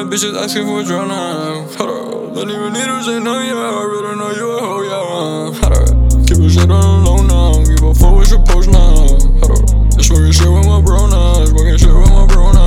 the bitches asking for a drone now. Hold up, don't even need to say no, yeah. I already know you a hoe, yeah. Hold up, keep a shit on the low now. Give a fuck with your post now. Hold up, smoking shit with my bro now. Smoking shit with my bro now.